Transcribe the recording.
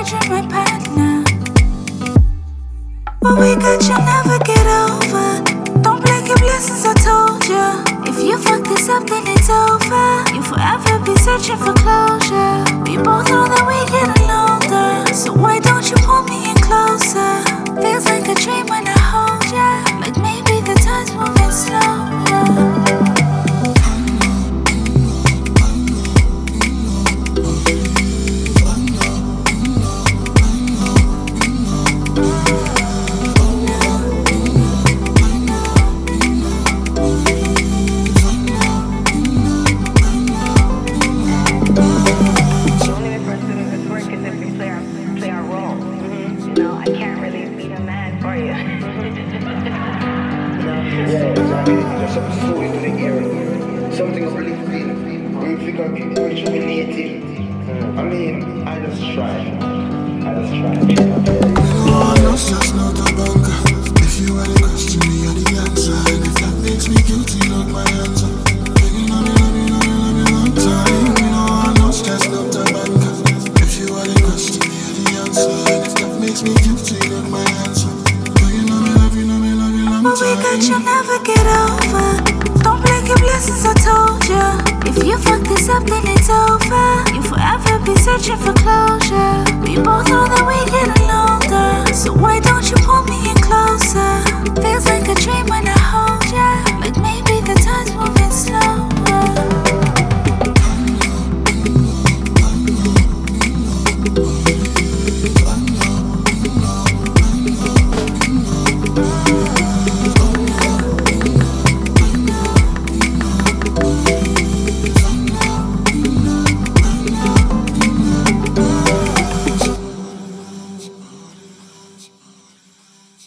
thought you're my partner. What we got you'll never get over. Don't blink your blessings, I told ya. If you fuck this up, then it's over. You'll forever be searching for closure. We both know that we get older, so why don't you pull me in closer? Feels like a dream when I hold ya. Like maybe the time's moving slower. Something uplifting. We think of it rejuvenating. I mean, I just try. No stress, no tabanga. If you are the question, me are the answer. And if that makes me guilty, look my answer. Baby, love me long time. No stress, no tabanga. If you are the question, me are the answer. And if that makes me guilty, look my answer. Baby, love me long time. What we got you'll never get over. Don't blink your blessings, I told ya. If you fuck this up, then it's over. You'll forever be searching for closure. We both know